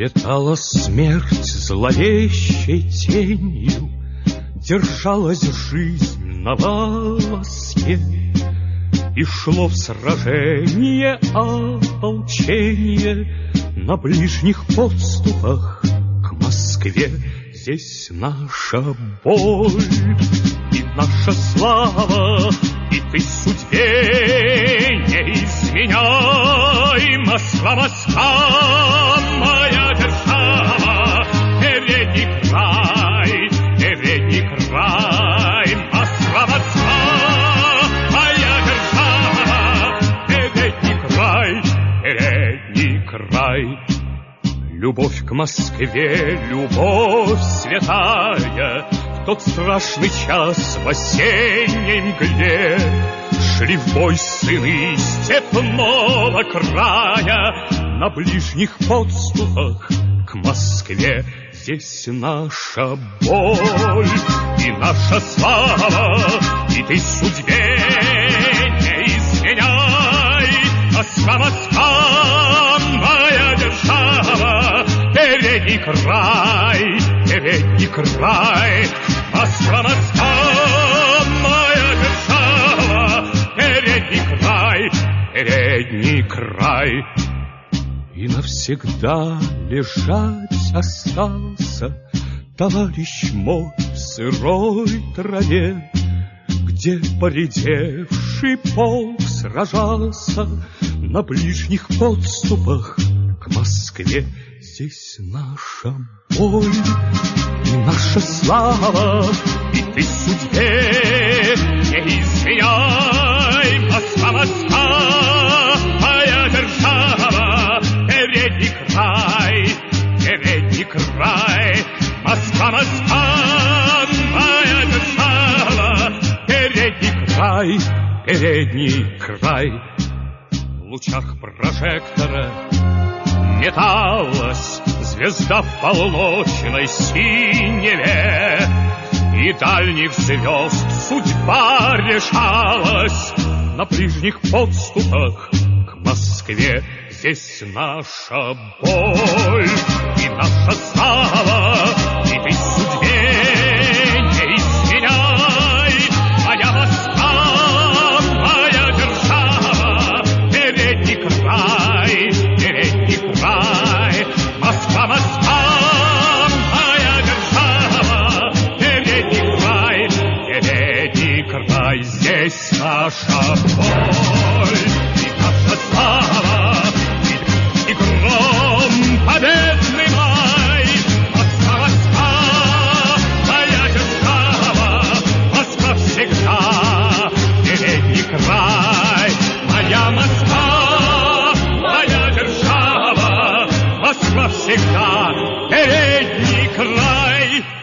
Летала смерть зловещей тенью, держалась жизнь на волоске, и шло в сражение ополчение на ближних подступах к Москве. Здесь наша боль и наша слава, и ты судьбе не изменяй. Москва, Москва, моя держава, передний край, Москва, Москва, моя держава, передний край. Любовь к Москве, любовь святая, в тот страшный час в осенней мгле шли в бой сыны степного края на ближних подступах к Москве. Здесь наша боль и наша слава, и ты судьбе не изменяй. Москва, Москва, моя держава, передний край, Москва, Москва, моя держава, передний край. И навсегда лежать остался товарищ мой в сырой траве, где поредевший полк сражался на ближних подступах к Москве. Здесь наша боль и наша слава, и ты судьбе не изменяй. Москва, Москва, моя держава, передний край, Москва, Москва, моя держава, передний край. В лучах прожектора металась звезда в полночной синеве, и дальних звезд судьба решалась на ближних подступах к Москве. Здесь наша боль и наша слава, и ты судьбе не изменяй. Моя Москва, моя держава, передний край, Москва, Москва, моя держава, передний край. Здесь наша боль и наша слава, и гром победный май. Москва, Москва, моя держава, Москва всегда передний край. Моя Москва, моя держава, Москва всегда передний край.